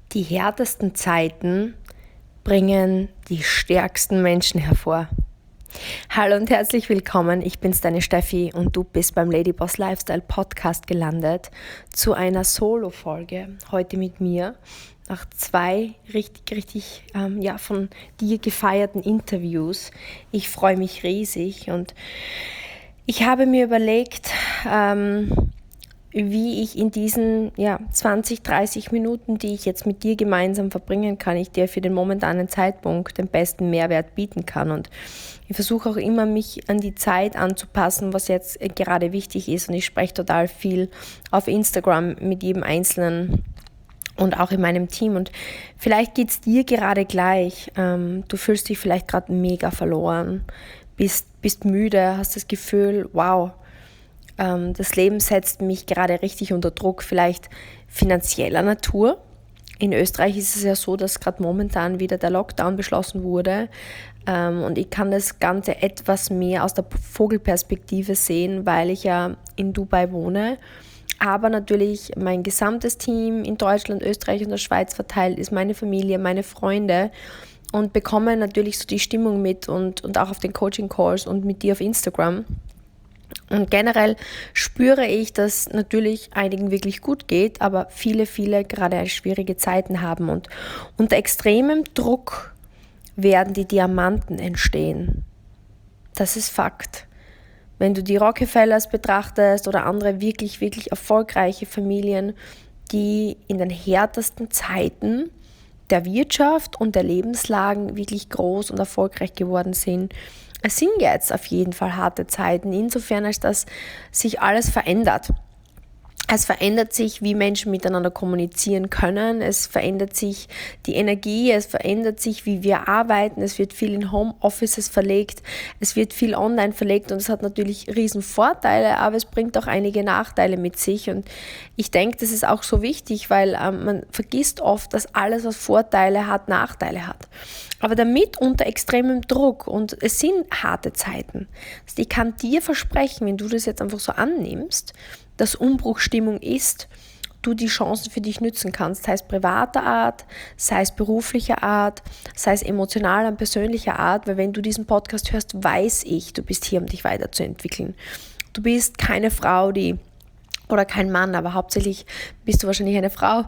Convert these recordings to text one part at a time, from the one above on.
Die härtesten Zeiten bringen die stärksten Menschen hervor. Hallo und herzlich willkommen, ich bin's, deine Steffi, und du bist beim Ladyboss Lifestyle Podcast gelandet zu einer Solo-Folge. Heute mit mir, nach 2 richtig von dir gefeierten Interviews. Ich freue mich riesig und ich habe mir überlegt, wie ich in diesen 20, 30 Minuten, die ich jetzt mit dir gemeinsam verbringen kann, ich dir für den momentanen Zeitpunkt den besten Mehrwert bieten kann. Und ich versuche auch immer, mich an die Zeit anzupassen, was jetzt gerade wichtig ist. Und ich spreche total viel auf Instagram mit jedem Einzelnen und auch in meinem Team. Und vielleicht geht es dir gerade gleich. Du fühlst dich vielleicht gerade mega verloren, bist müde, hast das Gefühl, wow, das Leben setzt mich gerade richtig unter Druck, vielleicht finanzieller Natur. In Österreich ist es ja so, dass gerade momentan wieder der Lockdown beschlossen wurde, und ich kann das Ganze etwas mehr aus der Vogelperspektive sehen, weil ich ja in Dubai wohne, aber natürlich mein gesamtes Team in Deutschland, Österreich und der Schweiz verteilt ist, meine Familie, meine Freunde, und bekomme natürlich so die Stimmung mit und auch auf den Coaching-Calls und mit dir auf Instagram. Und generell spüre ich, dass natürlich einigen wirklich gut geht, aber viele gerade schwierige Zeiten haben. Und unter extremem Druck werden die Diamanten entstehen. Das ist Fakt. Wenn du die Rockefellers betrachtest oder andere wirklich erfolgreiche Familien, die in den härtesten Zeiten der Wirtschaft und der Lebenslagen wirklich groß und erfolgreich geworden sind. Es sind jetzt auf jeden Fall harte Zeiten, insofern als dass sich alles verändert. Es verändert sich, wie Menschen miteinander kommunizieren können, es verändert sich die Energie, es verändert sich, wie wir arbeiten, es wird viel in Homeoffices verlegt, es wird viel online verlegt, und es hat natürlich riesen Vorteile, aber es bringt auch einige Nachteile mit sich, und ich denke, das ist auch so wichtig, weil man vergisst oft, dass alles, was Vorteile hat, Nachteile hat. Aber damit unter extremem Druck, und es sind harte Zeiten, also ich kann dir versprechen, wenn du das jetzt einfach so annimmst, dass Umbruchstimmung ist, du die Chancen für dich nützen kannst, sei es privater Art, sei es beruflicher Art, sei es emotionaler und persönlicher Art, weil wenn du diesen Podcast hörst, weiß ich, du bist hier, um dich weiterzuentwickeln. Du bist keine Frau, oder kein Mann, aber hauptsächlich bist du wahrscheinlich eine Frau,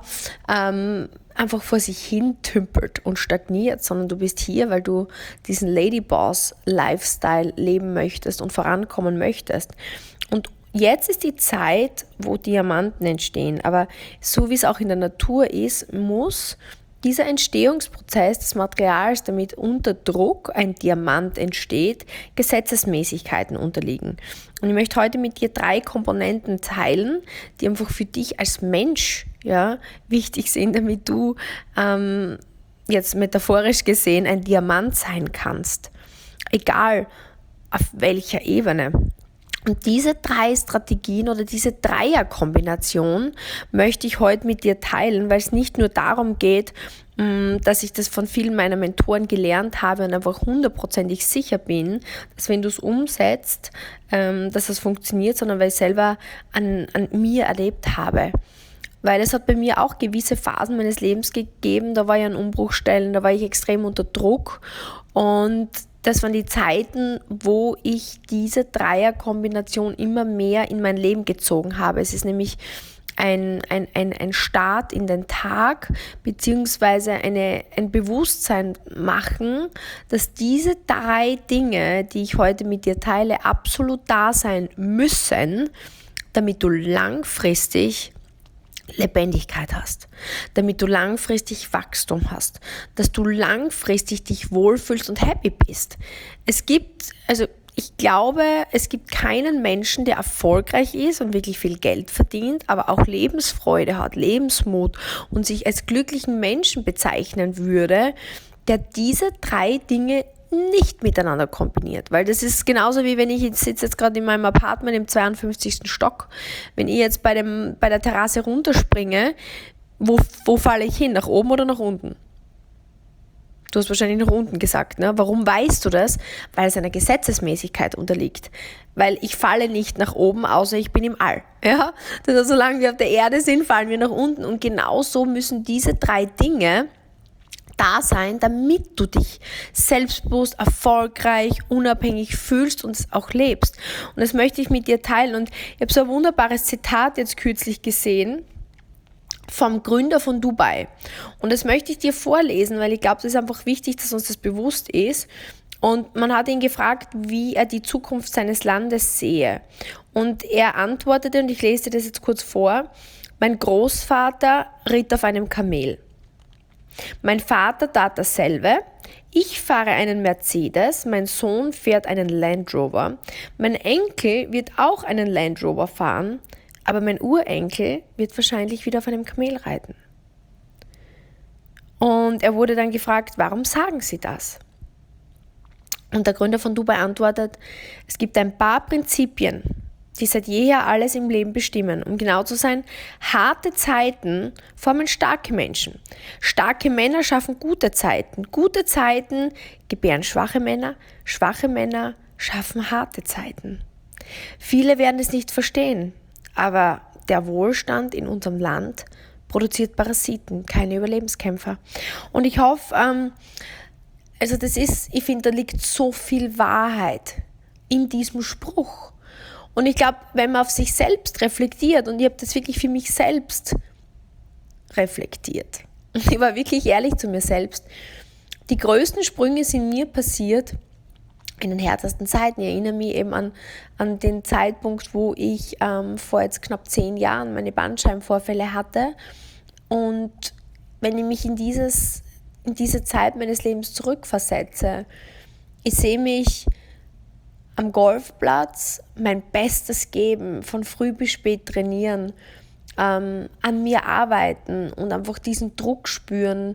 einfach vor sich hin tümpelt und stagniert, sondern du bist hier, weil du diesen Ladyboss-Lifestyle leben möchtest und vorankommen möchtest. Und jetzt ist die Zeit, wo Diamanten entstehen, aber so wie es auch in der Natur ist, muss dieser Entstehungsprozess des Materials, damit unter Druck ein Diamant entsteht, Gesetzesmäßigkeiten unterliegen. Und ich möchte heute mit dir 3 Komponenten teilen, die einfach für dich als Mensch wichtig sind, damit du jetzt metaphorisch gesehen ein Diamant sein kannst. Egal auf welcher Ebene. Und diese 3 Strategien oder diese Dreierkombination möchte ich heute mit dir teilen, weil es nicht nur darum geht, dass ich das von vielen meiner Mentoren gelernt habe und einfach 100%ig sicher bin, dass wenn du es umsetzt, dass es funktioniert, sondern weil ich selber an mir erlebt habe. Weil es hat bei mir auch gewisse Phasen meines Lebens gegeben, da war ich an Umbruchstellen, da war ich extrem unter Druck, und das waren die Zeiten, wo ich diese Dreierkombination immer mehr in mein Leben gezogen habe. Es ist nämlich ein Start in den Tag, beziehungsweise ein Bewusstsein machen, dass diese 3 Dinge, die ich heute mit dir teile, absolut da sein müssen, damit du langfristig Lebendigkeit hast, damit du langfristig Wachstum hast, dass du langfristig dich wohlfühlst und happy bist. Ich glaube, es gibt keinen Menschen, der erfolgreich ist und wirklich viel Geld verdient, aber auch Lebensfreude hat, Lebensmut und sich als glücklichen Menschen bezeichnen würde, der diese 3 Dinge nicht miteinander kombiniert, weil das ist genauso wie wenn ich sitze jetzt gerade in meinem Apartment im 52. Stock, wenn ich jetzt bei der Terrasse runterspringe, wo falle ich hin, nach oben oder nach unten? Du hast wahrscheinlich nach unten gesagt. Ne? Warum weißt du das? Weil es einer Gesetzesmäßigkeit unterliegt. Weil ich falle nicht nach oben, außer ich bin im All. Ja? Das heißt, solange wir auf der Erde sind, fallen wir nach unten. Und genauso müssen diese 3 Dinge da sein, damit du dich selbstbewusst, erfolgreich, unabhängig fühlst und es auch lebst. Und das möchte ich mit dir teilen. Und ich habe so ein wunderbares Zitat jetzt kürzlich gesehen vom Gründer von Dubai. Und das möchte ich dir vorlesen, weil ich glaube, das ist einfach wichtig, dass uns das bewusst ist. Und man hat ihn gefragt, wie er die Zukunft seines Landes sehe. Und er antwortete, und ich lese dir das jetzt kurz vor: Mein Großvater ritt auf einem Kamel. Mein Vater tat dasselbe. Ich fahre einen Mercedes, mein Sohn fährt einen Land Rover. Mein Enkel wird auch einen Land Rover fahren, aber mein Urenkel wird wahrscheinlich wieder auf einem Kamel reiten. Und er wurde dann gefragt, warum sagen Sie das? Und der Gründer von Dubai antwortet: Es gibt ein paar Prinzipien, die seit jeher alles im Leben bestimmen. Um genau zu sein, harte Zeiten formen starke Menschen. Starke Männer schaffen gute Zeiten. Gute Zeiten gebären schwache Männer schaffen harte Zeiten. Viele werden es nicht verstehen, aber der Wohlstand in unserem Land produziert Parasiten, keine Überlebenskämpfer. Und ich hoffe, ich finde, da liegt so viel Wahrheit in diesem Spruch. Und ich glaube, wenn man auf sich selbst reflektiert, und ich habe das wirklich für mich selbst reflektiert, ich war wirklich ehrlich zu mir selbst, die größten Sprünge sind mir passiert in den härtesten Zeiten. Ich erinnere mich eben an den Zeitpunkt, wo ich vor jetzt knapp 10 Jahren meine Bandscheibenvorfälle hatte. Und wenn ich mich in diese Zeit meines Lebens zurückversetze, ich sehe mich am Golfplatz mein Bestes geben, von früh bis spät trainieren, an mir arbeiten und einfach diesen Druck spüren.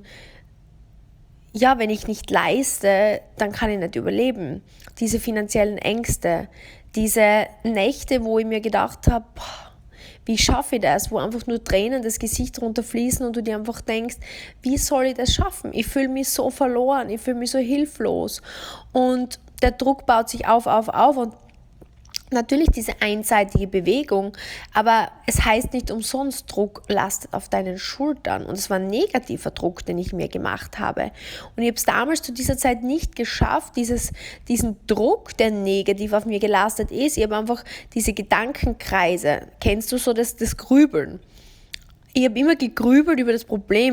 Ja, wenn ich nicht leiste, dann kann ich nicht überleben. Diese finanziellen Ängste, diese Nächte, wo ich mir gedacht habe, wie schaffe ich das, wo einfach nur Tränen das Gesicht runterfließen und du dir einfach denkst, wie soll ich das schaffen? Ich fühle mich so verloren, ich fühle mich so hilflos. Und der Druck baut sich auf und natürlich diese einseitige Bewegung, aber es heißt nicht umsonst, Druck lastet auf deinen Schultern. Und es war ein negativer Druck, den ich mir gemacht habe. Und ich habe es damals zu dieser Zeit nicht geschafft, diesen Druck, der negativ auf mir gelastet ist. Ich habe einfach diese Gedankenkreise, kennst du so das Grübeln? Ich habe immer gegrübelt über das Problem.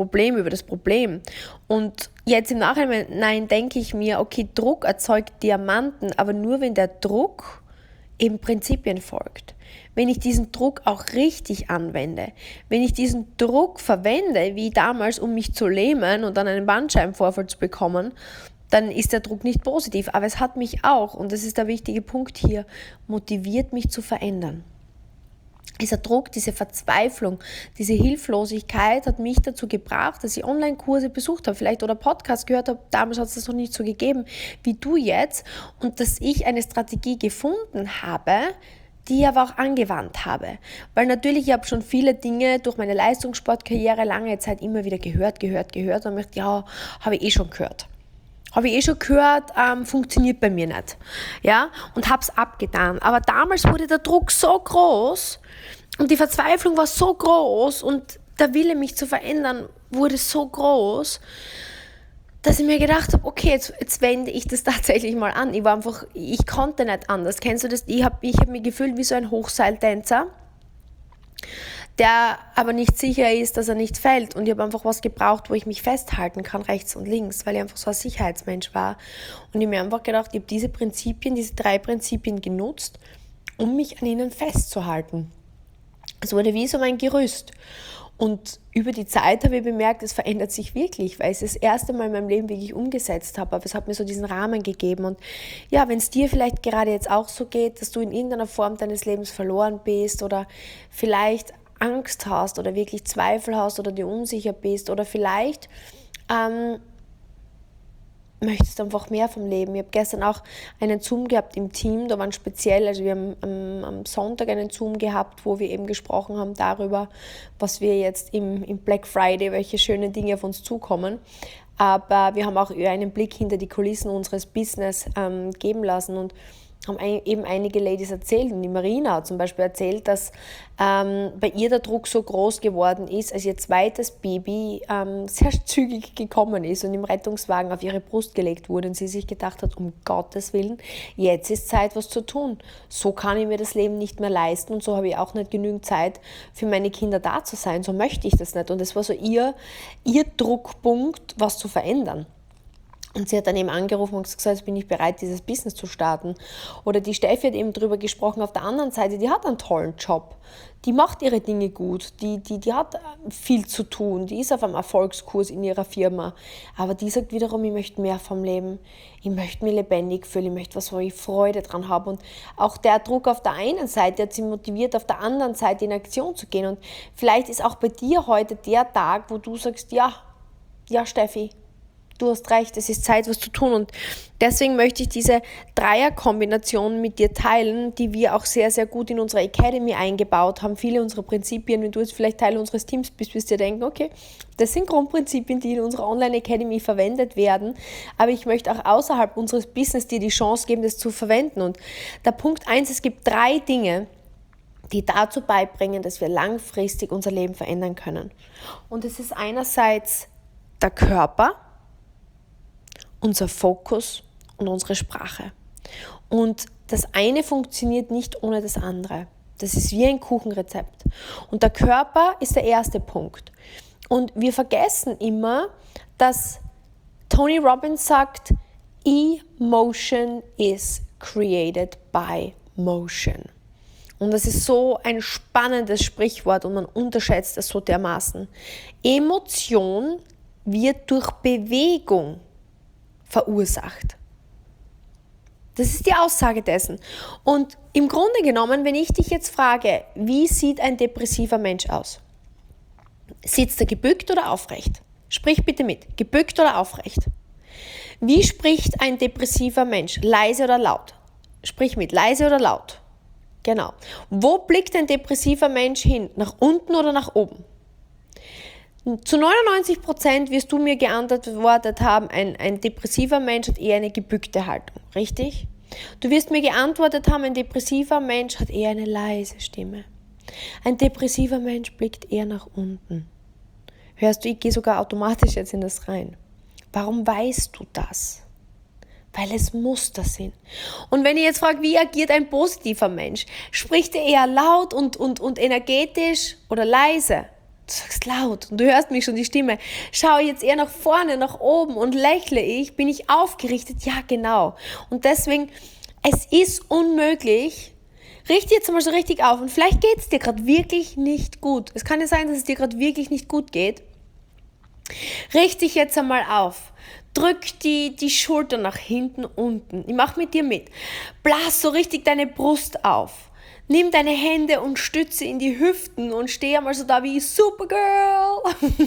Und jetzt im Nachhinein denke ich mir, okay, Druck erzeugt Diamanten, aber nur wenn der Druck eben Prinzipien folgt. Wenn ich diesen Druck auch richtig anwende, wenn ich diesen Druck verwende, wie damals, um mich zu lähmen und dann einen Bandscheibenvorfall zu bekommen, dann ist der Druck nicht positiv. Aber es hat mich auch, und das ist der wichtige Punkt hier, motiviert, mich zu verändern. Dieser Druck, diese Verzweiflung, diese Hilflosigkeit hat mich dazu gebracht, dass ich Online-Kurse besucht habe, vielleicht oder Podcasts gehört habe, damals hat es das noch nicht so gegeben wie du jetzt, und dass ich eine Strategie gefunden habe, die ich aber auch angewandt habe. Weil natürlich, ich habe schon viele Dinge durch meine Leistungssportkarriere lange Zeit immer wieder gehört und mir gedacht, ja, habe ich schon gehört. Funktioniert bei mir nicht. Ja, und habe es abgetan. Aber damals wurde der Druck so groß und die Verzweiflung war so groß und der Wille, mich zu verändern, wurde so groß, dass ich mir gedacht habe, okay, jetzt wende ich das tatsächlich mal an. Ich konnte nicht anders. Kennst du das? Ich hab mich gefühlt wie so ein Hochseiltänzer, der aber nicht sicher ist, dass er nicht fällt. Und ich habe einfach was gebraucht, wo ich mich festhalten kann, rechts und links, weil ich einfach so ein Sicherheitsmensch war. Und ich habe mir einfach gedacht, ich habe diese 3 Prinzipien genutzt, um mich an ihnen festzuhalten. Es wurde wie so mein Gerüst. Und über die Zeit habe ich bemerkt, es verändert sich wirklich, weil ich es das erste Mal in meinem Leben wirklich umgesetzt habe. Aber es hat mir so diesen Rahmen gegeben. Und ja, wenn es dir vielleicht gerade jetzt auch so geht, dass du in irgendeiner Form deines Lebens verloren bist oder vielleicht Angst hast oder wirklich Zweifel hast oder dir unsicher bist oder vielleicht möchtest einfach mehr vom Leben. Ich habe gestern auch einen Zoom gehabt im Team, da waren speziell, also wir haben am Sonntag einen Zoom gehabt, wo wir eben gesprochen haben darüber, was wir jetzt im Black Friday, welche schönen Dinge auf uns zukommen. aber wir haben auch einen Blick hinter die Kulissen unseres Business geben lassen und haben eben einige Ladies erzählt. Und die Marina hat zum Beispiel erzählt, dass bei ihr der Druck so groß geworden ist, als ihr zweites Baby sehr zügig gekommen ist und im Rettungswagen auf ihre Brust gelegt wurde und sie sich gedacht hat, um Gottes Willen, jetzt ist Zeit, was zu tun. So kann ich mir das Leben nicht mehr leisten und so habe ich auch nicht genügend Zeit für meine Kinder da zu sein. So möchte ich das nicht. Und das war so ihr Druckpunkt, was zu verändern. Und sie hat dann eben angerufen und gesagt, jetzt bin ich bereit, dieses Business zu starten. Oder die Steffi hat eben darüber gesprochen, auf der anderen Seite, die hat einen tollen Job. Die macht ihre Dinge gut, die hat viel zu tun, die ist auf einem Erfolgskurs in ihrer Firma. Aber die sagt wiederum, ich möchte mehr vom Leben, ich möchte mich lebendig fühlen, ich möchte was, wo ich Freude dran habe. Und auch der Druck auf der einen Seite hat sie motiviert, auf der anderen Seite in Aktion zu gehen. Und vielleicht ist auch bei dir heute der Tag, wo du sagst, ja Steffi, du hast recht, es ist Zeit, was zu tun. Und deswegen möchte ich diese Dreierkombination mit dir teilen, die wir auch sehr, sehr gut in unserer Academy eingebaut haben. Viele unserer Prinzipien, wenn du jetzt vielleicht Teil unseres Teams bist, wirst du dir denken, okay, das sind Grundprinzipien, die in unserer Online-Academy verwendet werden. Aber ich möchte auch außerhalb unseres Business dir die Chance geben, das zu verwenden. Und der Punkt 1, es gibt 3 Dinge, die dazu beibringen, dass wir langfristig unser Leben verändern können. Und es ist einerseits der Körper, unser Fokus und unsere Sprache. Und das eine funktioniert nicht ohne das andere. Das ist wie ein Kuchenrezept. Und der Körper ist der erste Punkt. Und wir vergessen immer, dass Tony Robbins sagt, Emotion is created by motion. Und das ist so ein spannendes Sprichwort und man unterschätzt es so dermaßen. Emotion wird durch Bewegung verursacht. Das ist die Aussage dessen. Und im Grunde genommen, wenn ich dich jetzt frage, wie sieht ein depressiver Mensch aus? Sitzt er gebückt oder aufrecht? Sprich bitte mit. Gebückt oder aufrecht? Wie spricht ein depressiver Mensch? Leise oder laut? Sprich mit. Leise oder laut? Genau. Wo blickt ein depressiver Mensch hin? Nach unten oder nach oben? Zu 99% wirst du mir geantwortet haben, ein depressiver Mensch hat eher eine gebückte Haltung, richtig? Du wirst mir geantwortet haben, ein depressiver Mensch hat eher eine leise Stimme. Ein depressiver Mensch blickt eher nach unten. Hörst du, ich gehe sogar automatisch jetzt in das rein. Warum weißt du das? Weil es Muster sind. Und wenn ich jetzt frage, wie agiert ein positiver Mensch? Spricht er eher laut und energetisch oder leise? Du sagst laut und du hörst mich schon die Stimme. Schaue ich jetzt eher nach vorne, nach oben und lächle ich? Bin ich aufgerichtet? Ja, genau. Und deswegen, es ist unmöglich. Richte jetzt mal so richtig auf und vielleicht geht es dir gerade wirklich nicht gut. Es kann ja sein, dass es dir gerade wirklich nicht gut geht. Richte dich jetzt einmal auf. Drück die Schulter nach hinten unten. Ich mache mit dir mit. Blas so richtig deine Brust auf. Nimm deine Hände und stütze in die Hüften und steh einmal so da wie Supergirl.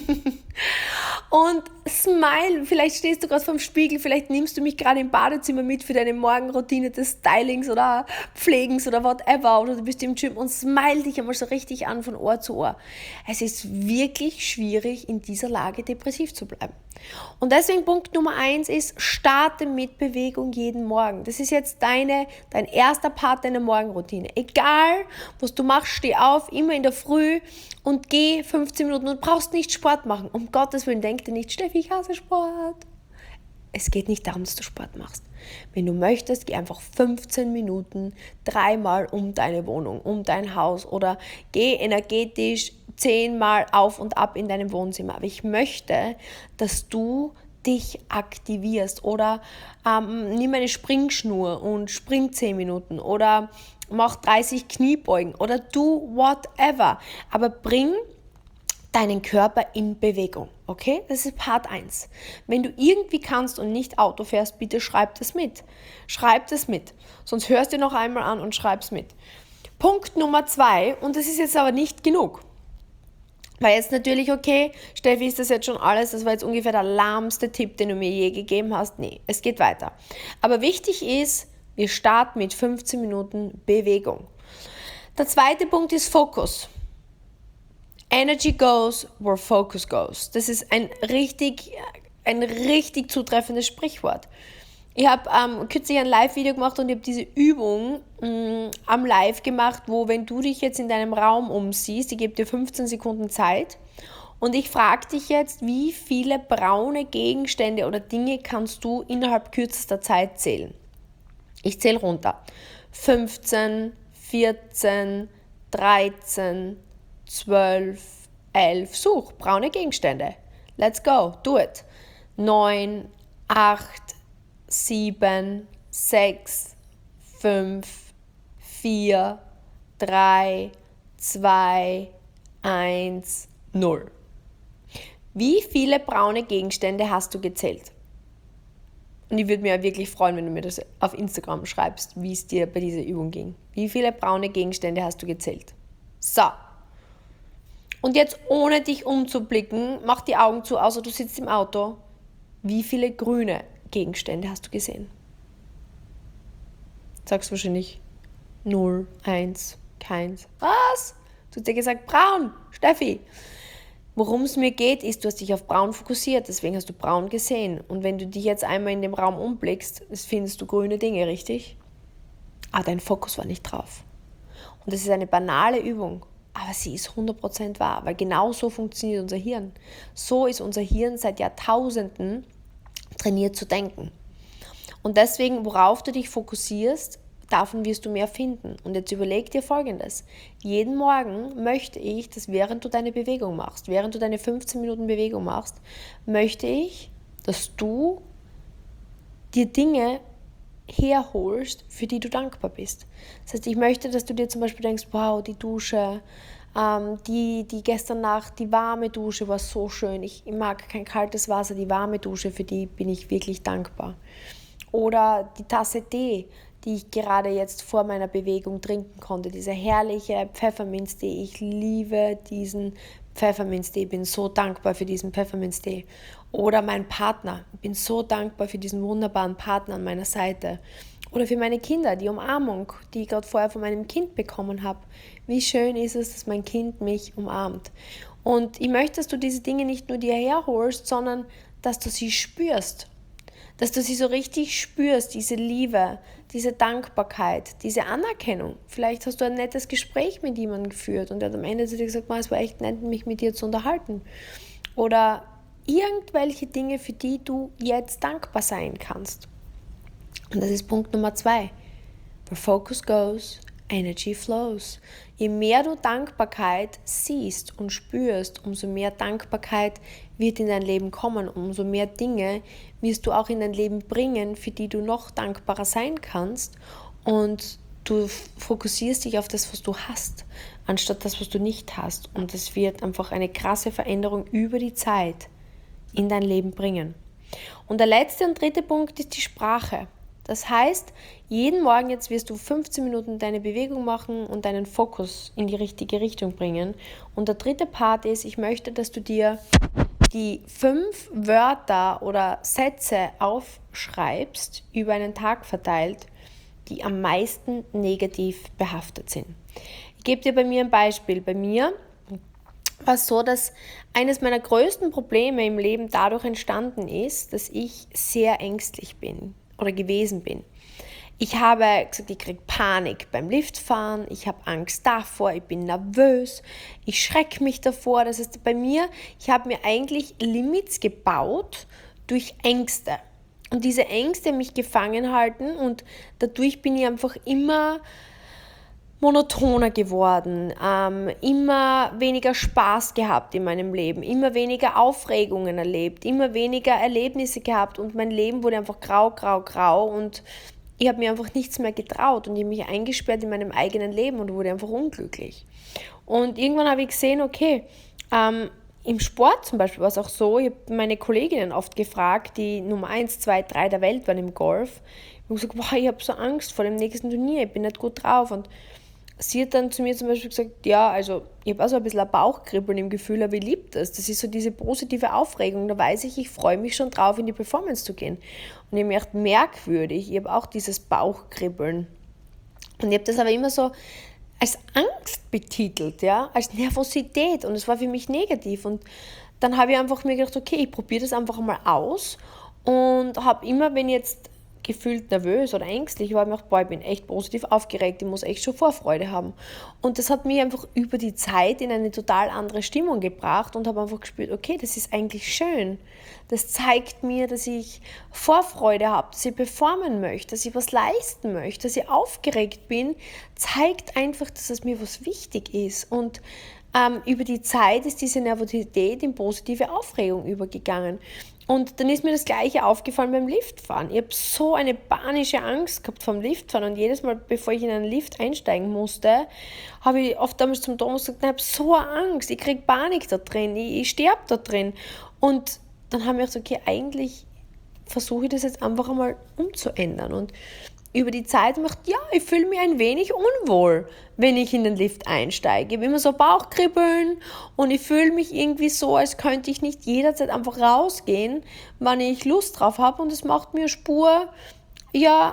Und smile. Vielleicht stehst du gerade vorm Spiegel, vielleicht nimmst du mich gerade im Badezimmer mit für deine Morgenroutine des Stylings oder Pflegens oder whatever. Oder du bist im Gym und smile dich einmal so richtig an von Ohr zu Ohr. Es ist wirklich schwierig, in dieser Lage depressiv zu bleiben. Und deswegen Punkt Nummer 1 ist, starte mit Bewegung jeden Morgen. Das ist jetzt dein erster Part deiner Morgenroutine. Egal, was du machst, steh auf, immer in der Früh und geh 15 Minuten und brauchst nicht Sport machen. Um Gottes Willen, denk dir nicht, Steffi, ich hasse Sport. Es geht nicht darum, dass du Sport machst. Wenn du möchtest, geh einfach 15 Minuten 3-mal um deine Wohnung, um dein Haus oder geh energetisch 10-mal auf und ab in deinem Wohnzimmer. Aber ich möchte, dass du dich aktivierst oder nimm eine Springschnur und spring 10 Minuten oder mach 30 Kniebeugen oder do whatever. Aber bring deinen Körper in Bewegung, okay? Das ist Part 1. Wenn du irgendwie kannst und nicht Auto fährst, bitte schreib das mit. Schreib das mit. Sonst hörst du noch einmal an und schreib's mit. Punkt Nummer 2, und das ist jetzt aber nicht genug. Weil jetzt natürlich, okay, Steffi, ist das jetzt schon alles? Das war jetzt ungefähr der lahmste Tipp, den du mir je gegeben hast. Nee, es geht weiter. Aber wichtig ist, wir starten mit 15 Minuten Bewegung. Der zweite Punkt ist Fokus. Energy goes where focus goes. Das ist ein richtig ein richtig zutreffendes Sprichwort. Ich habe kürzlich ein Live-Video gemacht und ich habe diese Übung am Live gemacht, wo, wenn du dich jetzt in deinem Raum umsiehst, ich gebe dir 15 Sekunden Zeit und ich frage dich jetzt, wie viele braune Gegenstände oder Dinge kannst du innerhalb kürzester Zeit zählen? Ich zähle runter. 15, 14, 13, 12, 11. Such braune Gegenstände. Let's go, do it. 9, 8, 7, 6, 5, 4, 3, 2, 1, 0. Wie viele braune Gegenstände hast du gezählt? Und ich würde mich auch wirklich freuen, wenn du mir das auf Instagram schreibst, wie es dir bei dieser Übung ging. Wie viele braune Gegenstände hast du gezählt? So. Und jetzt, ohne dich umzublicken, mach die Augen zu, außer du sitzt im Auto. Wie viele grüne Gegenstände hast du gesehen? Sagst du wahrscheinlich 0, 1, keins. Was? Du hast ja gesagt braun, Steffi. Worum es mir geht, ist, du hast dich auf braun fokussiert, deswegen hast du braun gesehen. Und wenn du dich jetzt einmal in dem Raum umblickst, findest du grüne Dinge, richtig? Aber dein Fokus war nicht drauf. Und das ist eine banale Übung, aber sie ist 100% wahr, weil genau so funktioniert unser Hirn. So ist unser Hirn seit Jahrtausenden trainiert zu denken. Und deswegen, worauf du dich fokussierst, davon wirst du mehr finden. Und jetzt überleg dir Folgendes. Jeden Morgen möchte ich, dass während du deine Bewegung machst, während du deine 15 Minuten Bewegung machst, möchte ich, dass du dir Dinge herholst, für die du dankbar bist. Das heißt, ich möchte, dass du dir zum Beispiel denkst, wow, die Dusche, die gestern Nacht, die warme Dusche war so schön. Ich mag kein kaltes Wasser, die warme Dusche, für die bin ich wirklich dankbar. Oder die Tasse Tee, die ich gerade jetzt vor meiner Bewegung trinken konnte. Dieser herrliche Pfefferminztee. Ich liebe diesen Pfefferminztee. Ich bin so dankbar für diesen Pfefferminztee. Oder mein Partner. Ich bin so dankbar für diesen wunderbaren Partner an meiner Seite. Oder für meine Kinder, die Umarmung, die ich gerade vorher von meinem Kind bekommen habe. Wie schön ist es, dass mein Kind mich umarmt. Und ich möchte, dass du diese Dinge nicht nur dir herholst, sondern dass du sie spürst. Dass du sie so richtig spürst, diese Liebe, diese Dankbarkeit, diese Anerkennung. Vielleicht hast du ein nettes Gespräch mit jemandem geführt und er hat am Ende zu dir gesagt, es war echt nett, mich mit dir zu unterhalten. Oder irgendwelche Dinge, für die du jetzt dankbar sein kannst. Und das ist Punkt Nummer 2. Where focus goes, energy flows. Je mehr du Dankbarkeit siehst und spürst, umso mehr Dankbarkeit wird in dein Leben kommen. Umso mehr Dinge wirst du auch in dein Leben bringen, für die du noch dankbarer sein kannst. Und du fokussierst dich auf das, was du hast, anstatt das, was du nicht hast. Und das wird einfach eine krasse Veränderung über die Zeit in dein Leben bringen. Und der letzte und dritte Punkt ist die Sprache. Das heißt, jeden Morgen jetzt wirst du 15 Minuten deine Bewegung machen und deinen Fokus in die richtige Richtung bringen. Und der dritte Part ist, ich möchte, dass du dir die 5 Wörter oder Sätze aufschreibst, über einen Tag verteilt, die am meisten negativ behaftet sind. Ich gebe dir bei mir ein Beispiel. Bei mir war es so, dass eines meiner größten Probleme im Leben dadurch entstanden ist, dass ich sehr ängstlich bin oder gewesen bin. Ich habe gesagt, ich kriege Panik beim Liftfahren, ich habe Angst davor, ich bin nervös, ich schrecke mich davor. Das heißt, bei mir, ich habe mir eigentlich Limits gebaut durch Ängste. Und diese Ängste haben mich gefangen halten und dadurch bin ich einfach immer monotoner geworden, immer weniger Spaß gehabt in meinem Leben, immer weniger Aufregungen erlebt, immer weniger Erlebnisse gehabt und mein Leben wurde einfach grau und ich habe mir einfach nichts mehr getraut und ich habe mich eingesperrt in meinem eigenen Leben und wurde einfach unglücklich. Und irgendwann habe ich gesehen, okay, im Sport zum Beispiel war es auch so, ich habe meine Kolleginnen oft gefragt, die Nummer 1, 2, 3 der Welt waren im Golf. Ich habe gesagt, boah, ich habe so Angst vor dem nächsten Turnier, ich bin nicht gut drauf. Und sie hat dann zu mir zum Beispiel gesagt, ja, also ich habe auch so ein bisschen ein Bauchkribbeln im Gefühl, aber ich liebe das. Das ist so diese positive Aufregung. Da weiß ich freue mich schon drauf, in die Performance zu gehen. Und ich habe mir gedacht, merkwürdig, ich habe auch dieses Bauchkribbeln. Und ich habe das aber immer so als Angst betitelt, ja, als Nervosität, und es war für mich negativ. Und dann habe ich einfach mir gedacht, okay, ich probiere das einfach mal aus und habe immer, wenn jetzt gefühlt nervös oder ängstlich war, ich mir gedacht, boah, ich bin echt positiv aufgeregt, ich muss echt schon Vorfreude haben. Und das hat mich einfach über die Zeit in eine total andere Stimmung gebracht und habe einfach gespürt, okay, das ist eigentlich schön. Das zeigt mir, dass ich Vorfreude habe, dass ich performen möchte, dass ich was leisten möchte, dass ich aufgeregt bin, zeigt einfach, dass es mir was wichtig ist. Und über die Zeit ist diese Nervosität in positive Aufregung übergegangen. Und dann ist mir das Gleiche aufgefallen beim Liftfahren. Ich habe so eine panische Angst gehabt vom Liftfahren, und jedes Mal, bevor ich in einen Lift einsteigen musste, habe ich oft damals zum Thomas gesagt, ich habe so eine Angst, ich kriege Panik da drin, ich sterbe da drin. Und dann haben wir gesagt, okay, eigentlich versuche ich das jetzt einfach einmal umzuändern. Und über die Zeit macht, ja, ich fühle mich ein wenig unwohl, wenn ich in den Lift einsteige. Ich habe immer so Bauchkribbeln und ich fühle mich irgendwie so, als könnte ich nicht jederzeit einfach rausgehen, wann ich Lust drauf habe, und es macht mir Spur, ja,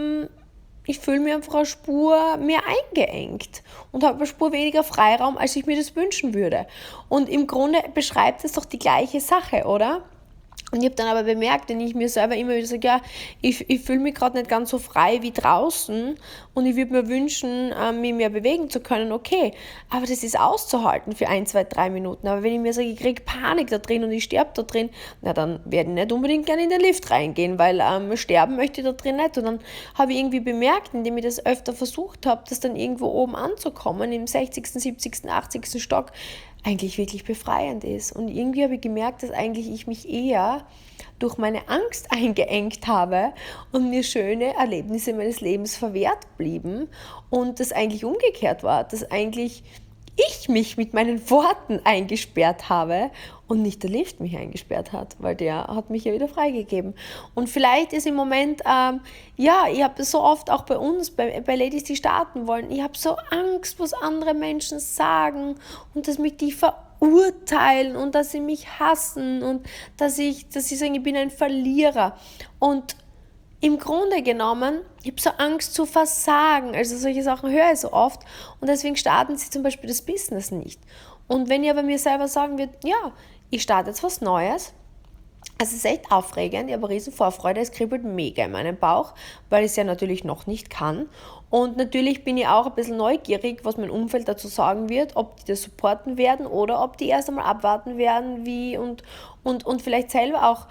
ich fühle mich einfach eine Spur mehr eingeengt und habe eine Spur weniger Freiraum, als ich mir das wünschen würde. Und im Grunde beschreibt es doch die gleiche Sache, oder? Und ich habe dann aber bemerkt, wenn ich mir selber immer wieder sage, ja, ich fühle mich gerade nicht ganz so frei wie draußen und ich würde mir wünschen, mich mehr bewegen zu können, okay, aber das ist auszuhalten für 1, 2, 3 Minuten. Aber wenn ich mir sage, ich kriege Panik da drin und ich sterbe da drin, na dann werde ich nicht unbedingt gerne in den Lift reingehen, weil sterben möchte ich da drin nicht. Und dann habe ich irgendwie bemerkt, indem ich das öfter versucht habe, das dann irgendwo oben anzukommen, im 60., 70., 80. Stock, eigentlich wirklich befreiend ist. Und irgendwie habe ich gemerkt, dass eigentlich ich mich eher durch meine Angst eingeengt habe und mir schöne Erlebnisse meines Lebens verwehrt blieben und das eigentlich umgekehrt war, dass eigentlich ich mich mit meinen Worten eingesperrt habe und nicht der Lift mich eingesperrt hat, weil der hat mich ja wieder freigegeben. Und vielleicht ist im Moment, ja, ich habe so oft auch bei uns, bei Ladies, die starten wollen, ich habe so Angst, was andere Menschen sagen und dass mich die verurteilen und dass sie mich hassen und dass sie sagen, ich bin ein Verlierer. Und im Grunde genommen, ich habe so Angst zu versagen, also solche Sachen höre ich so oft, und deswegen starten sie zum Beispiel das Business nicht. Und wenn ich aber mir selber sagen würde, ja, ich starte jetzt was Neues, es ist echt aufregend, ich habe riesen Vorfreude, es kribbelt mega in meinem Bauch, weil ich es ja natürlich noch nicht kann. Und natürlich bin ich auch ein bisschen neugierig, was mein Umfeld dazu sagen wird, ob die das supporten werden oder ob die erst einmal abwarten werden, wie und vielleicht selber auch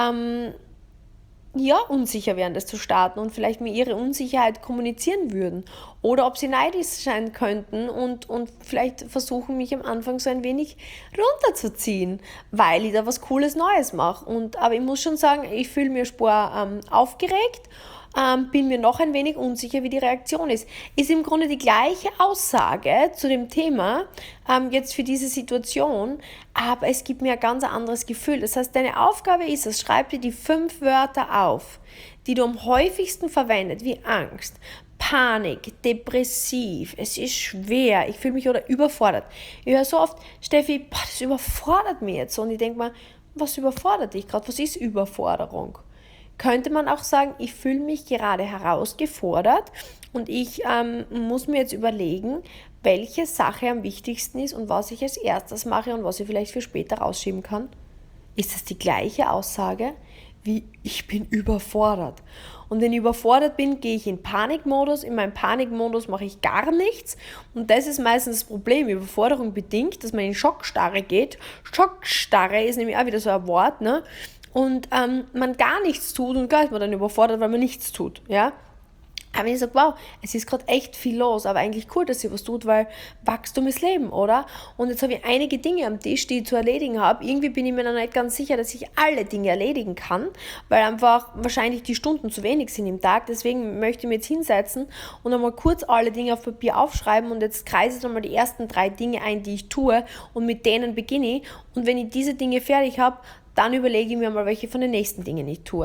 ja, unsicher wären, das zu starten und vielleicht mir ihre Unsicherheit kommunizieren würden. Oder ob sie neidisch sein könnten und vielleicht versuchen, mich am Anfang so ein wenig runterzuziehen, weil ich da was Cooles Neues mache. Aber ich muss schon sagen, ich fühle mich aufgeregt, bin mir noch ein wenig unsicher, wie die Reaktion ist. Ist im Grunde die gleiche Aussage zu dem Thema, jetzt für diese Situation, aber es gibt mir ein ganz anderes Gefühl. Das heißt, deine Aufgabe ist es, schreib dir die 5 Wörter auf, die du am häufigsten verwendet, wie Angst, Panik, depressiv, es ist schwer, ich fühle mich oder überfordert. Ich höre so oft, Steffi, boah, das überfordert mich jetzt. Und ich denke mir, was überfordert dich gerade? Was ist Überforderung? Könnte man auch sagen, ich fühle mich gerade herausgefordert und ich muss mir jetzt überlegen, welche Sache am wichtigsten ist und was ich als erstes mache und was ich vielleicht für später rausschieben kann. Ist das die gleiche Aussage wie ich bin überfordert? Und wenn ich überfordert bin, gehe ich in Panikmodus. In meinem Panikmodus mache ich gar nichts. Und das ist meistens das Problem. Überforderung bedingt, dass man in Schockstarre geht. Schockstarre ist nämlich auch wieder so ein Wort, ne? Und man gar nichts tut und klar ist man dann überfordert, weil man nichts tut, ja. Aber wenn ich sage, wow, es ist gerade echt viel los, aber eigentlich cool, dass sie was tut, weil Wachstum ist Leben, oder? Und jetzt habe ich einige Dinge am Tisch, die ich zu erledigen habe. Irgendwie bin ich mir noch nicht ganz sicher, dass ich alle Dinge erledigen kann, weil einfach wahrscheinlich die Stunden zu wenig sind im Tag. Deswegen möchte ich mich jetzt hinsetzen und einmal kurz alle Dinge auf Papier aufschreiben und jetzt kreise ich einmal die ersten 3 Dinge ein, die ich tue, und mit denen beginne ich. Und wenn ich diese Dinge fertig habe, dann überlege ich mir mal, welche von den nächsten Dingen ich tue.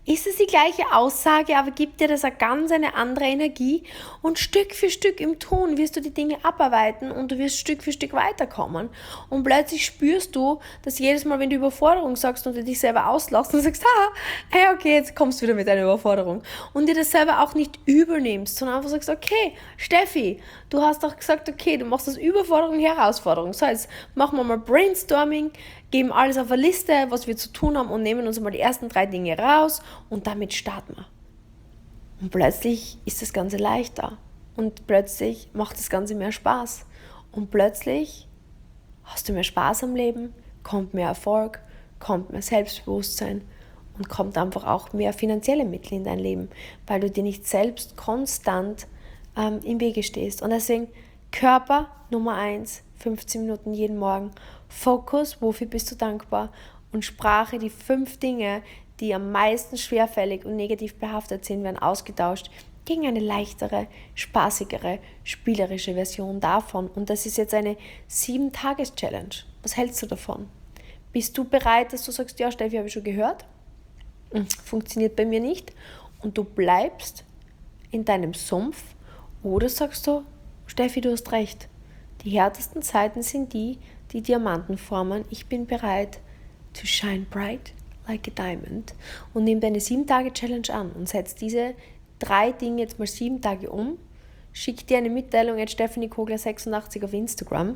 ist es die gleiche Aussage, aber gibt dir das eine andere Energie und Stück für Stück im Tun wirst du die Dinge abarbeiten und du wirst Stück für Stück weiterkommen und plötzlich spürst du, dass jedes Mal, wenn du Überforderung sagst und du dich selber auslachst und sagst, hey, okay, jetzt kommst du wieder mit deiner Überforderung und dir das selber auch nicht übernimmst, sondern einfach sagst, okay, Steffi, du hast doch gesagt, okay, du machst aus Überforderung Herausforderung, so jetzt machen wir mal Brainstorming, geben alles auf eine Liste, was wir zu tun haben und nehmen uns mal die ersten 3 Dinge raus und damit starten wir. Und plötzlich ist das Ganze leichter und plötzlich macht das Ganze mehr Spaß und plötzlich hast du mehr Spaß am Leben, kommt mehr Erfolg, kommt mehr Selbstbewusstsein und kommt einfach auch mehr finanzielle Mittel in dein Leben, weil du dir nicht selbst konstant im Wege stehst. Und deswegen Körper Nummer 1, 15 Minuten jeden Morgen. Fokus, wofür bist du dankbar? Und Sprache, die 5 Dinge, die am meisten schwerfällig und negativ behaftet sind, werden ausgetauscht gegen eine leichtere, spaßigere, spielerische Version davon. Und das ist jetzt eine 7-Tages-Challenge. Was hältst du davon? Bist du bereit, dass du sagst, ja, Steffi, habe ich schon gehört? Funktioniert bei mir nicht. Und du bleibst in deinem Sumpf. Oder sagst du, Steffi, du hast recht. Die härtesten Zeiten sind die Diamanten formen. Ich bin bereit to shine bright like a diamond. Und nimm deine 7-Tage-Challenge an und setz diese 3 Dinge jetzt mal 7 Tage um. Schick dir eine Mitteilung at stephaniekogler86 auf Instagram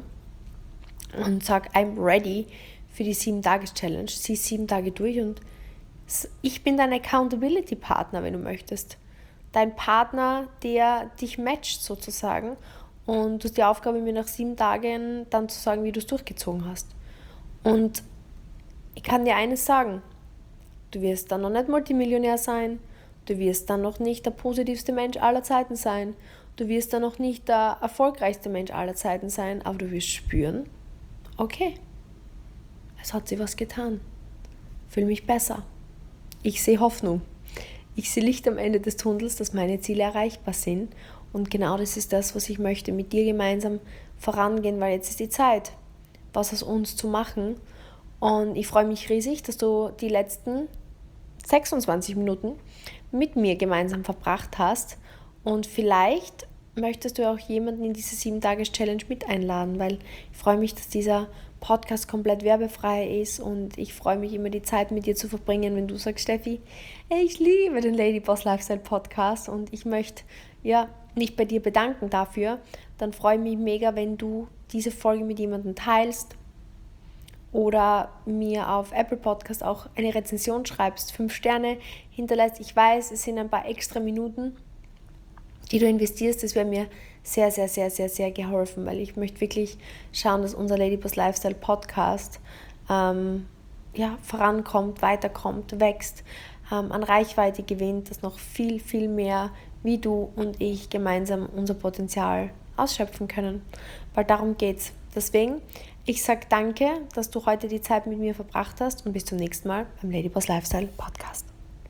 und sag, I'm ready für die 7-Tages-Challenge. Zieh 7 Tage durch und ich bin dein Accountability-Partner, wenn du möchtest. Dein Partner, der dich matcht sozusagen. Und du hast die Aufgabe, mir nach 7 Tagen dann zu sagen, wie du es durchgezogen hast. Und ich kann dir eines sagen, du wirst dann noch nicht Multimillionär sein, du wirst dann noch nicht der positivste Mensch aller Zeiten sein, du wirst dann noch nicht der erfolgreichste Mensch aller Zeiten sein, aber du wirst spüren, okay, es hat sich was getan, fühle mich besser, ich sehe Hoffnung, ich sehe Licht am Ende des Tunnels, dass meine Ziele erreichbar sind. Und genau das ist das, was ich möchte, mit dir gemeinsam vorangehen, weil jetzt ist die Zeit, was aus uns zu machen. Und ich freue mich riesig, dass du die letzten 26 Minuten mit mir gemeinsam verbracht hast. Und vielleicht möchtest du auch jemanden in diese 7-Tages-Challenge mit einladen, weil ich freue mich, dass dieser Podcast komplett werbefrei ist und ich freue mich immer, die Zeit mit dir zu verbringen, wenn du sagst, Steffi, ich liebe den Ladyboss Lifestyle Podcast und ich möchte mich bei dir bedanken dafür, dann freue ich mich mega, wenn du diese Folge mit jemandem teilst oder mir auf Apple Podcast auch eine Rezension schreibst, 5 Sterne hinterlässt. Ich weiß, es sind ein paar extra Minuten, die du investierst, das wäre mir sehr, sehr, sehr, sehr, sehr geholfen, weil ich möchte wirklich schauen, dass unser Ladyboss Lifestyle Podcast vorankommt, weiterkommt, wächst, an Reichweite gewinnt, dass noch viel, viel mehr wie du und ich gemeinsam unser Potenzial ausschöpfen können, weil darum geht's. Deswegen, ich sage danke, dass du heute die Zeit mit mir verbracht hast und bis zum nächsten Mal beim Ladyboss Lifestyle Podcast.